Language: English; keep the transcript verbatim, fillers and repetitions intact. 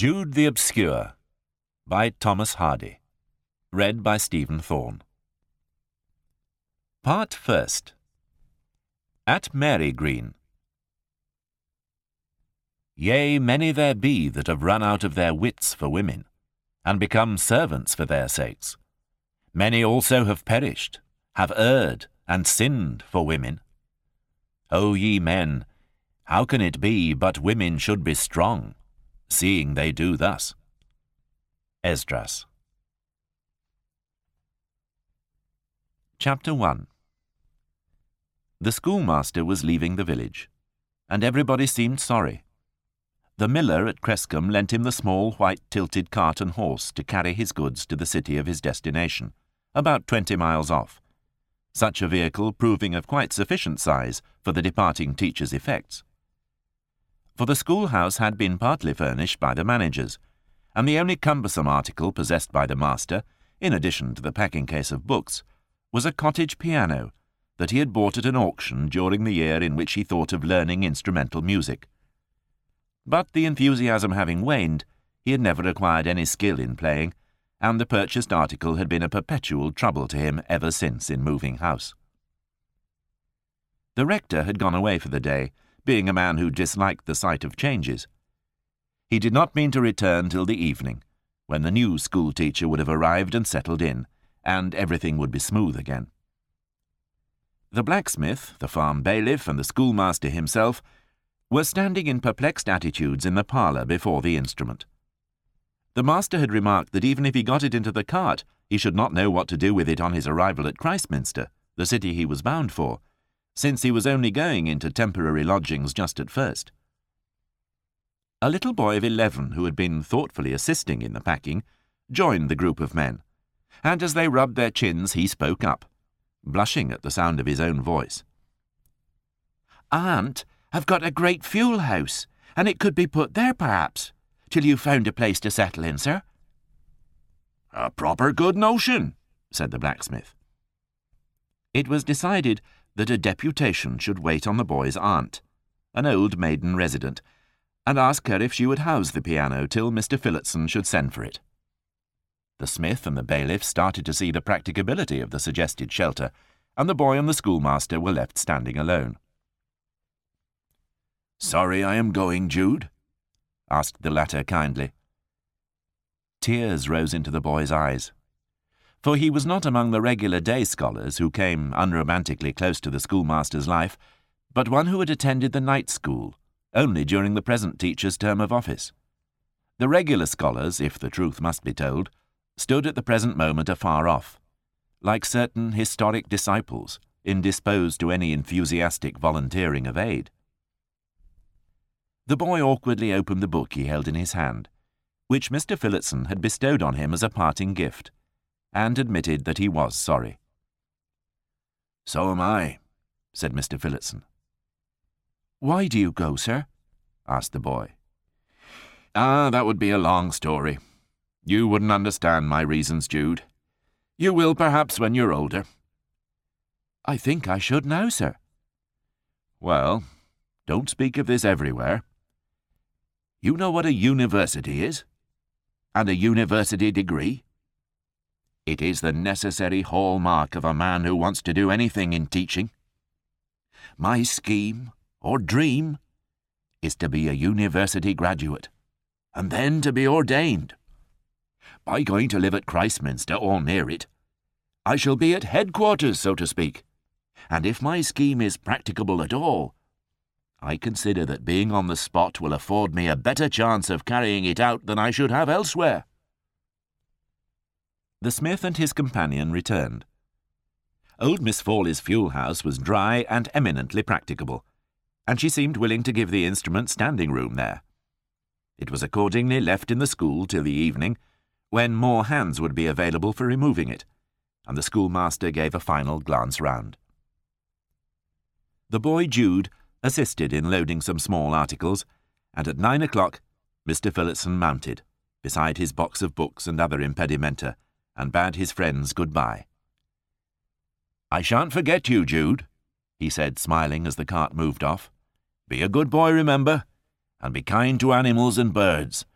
Jude the Obscure by Thomas Hardy. Read by Stephen Thorne. Part First. At Mary Green. Yea, many there be that have run out of their wits for women, and become servants for their sakes. Many also have perished, have erred, and sinned for women. O ye men, how can it be but women should be strong, seeing they do thus? Esdras. Chapter one. The schoolmaster was leaving the village, and everybody seemed sorry. The miller at Crescombe lent him the small white-tilted cart and horse to carry his goods to the city of his destination, about twenty miles off, such a vehicle proving of quite sufficient size for the departing teacher's effects. For the schoolhouse had been partly furnished by the managers, and the only cumbersome article possessed by the master, in addition to the packing-case of books, was a cottage piano that he had bought at an auction during the year in which he thought of learning instrumental music. But the enthusiasm having waned, he had never acquired any skill in playing, and the purchased article had been a perpetual trouble to him ever since in moving house. The rector had gone away for the day, being a man who disliked the sight of changes. He did not mean to return till the evening, when the new school-teacher would have arrived and settled in, and everything would be smooth again. The blacksmith, the farm bailiff, and the schoolmaster himself were standing in perplexed attitudes in the parlour before the instrument. The master had remarked that even if he got it into the cart, he should not know what to do with it on his arrival at Christminster, the city he was bound for, since he was only going into temporary lodgings just at first. A little boy of eleven, who had been thoughtfully assisting in the packing, joined the group of men, and as they rubbed their chins he spoke up, blushing at the sound of his own voice. "Aunt, I've got a great fuel house, and it could be put there, perhaps, till you found a place to settle in, sir." "A proper good notion," said the blacksmith. It was decided that a deputation should wait on the boy's aunt, an old maiden resident, and ask her if she would house the piano till Mister Phillotson should send for it. The smith and the bailiff started to see the practicability of the suggested shelter, and the boy and the schoolmaster were left standing alone. "Sorry I am going, Jude?" asked the latter kindly. Tears rose into the boy's eyes, for he was not among the regular day scholars who came unromantically close to the schoolmaster's life, but one who had attended the night school only during the present teacher's term of office. The regular scholars, if the truth must be told, stood at the present moment afar off, like certain historic disciples, indisposed to any enthusiastic volunteering of aid. The boy awkwardly opened the book he held in his hand, which Mister Phillotson had bestowed on him as a parting gift, and admitted that he was sorry. "So am I," said Mister Phillotson. "Why do you go, sir?" asked the boy. "Ah, that would be a long story. You wouldn't understand my reasons, Jude. You will, perhaps, when you're older." "I think I should now, sir." "Well, don't speak of this everywhere. You know what a university is? And a university degree? It is the necessary hallmark of a man who wants to do anything in teaching. My scheme, or dream, is to be a university graduate, and then to be ordained. By going to live at Christminster or near it, I shall be at headquarters, so to speak, and if my scheme is practicable at all, I consider that being on the spot will afford me a better chance of carrying it out than I should have elsewhere." The smith and his companion returned. Old Miss Fawley's fuel house was dry and eminently practicable, and she seemed willing to give the instrument standing room there. It was accordingly left in the school till the evening, when more hands would be available for removing it, and the schoolmaster gave a final glance round. The boy Jude assisted in loading some small articles, and at nine o'clock Mister Phillotson mounted, beside his box of books and other impedimenta, and bade his friends good-bye. "I shan't forget you, Jude," he said, smiling as the cart moved off. "Be a good boy, remember, and be kind to animals and birds.